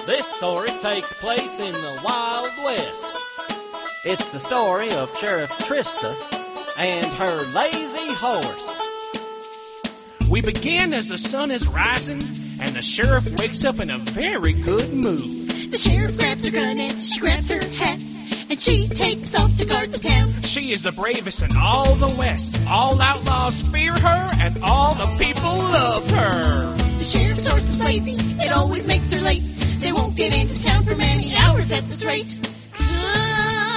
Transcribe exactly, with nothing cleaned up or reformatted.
This story takes place in the Wild West. It's the story of Sheriff Trista and her lazy horse. We begin as the sun is rising, and the sheriff wakes up in a very good mood. The sheriff grabs her gun and she grabs her hat, and she takes off to guard the town. She is the bravest in all the West. All outlaws fear her, and all the people love her. The sheriff's horse is lazy, it always makes her late. They won't get into town for many hours at this rate. Come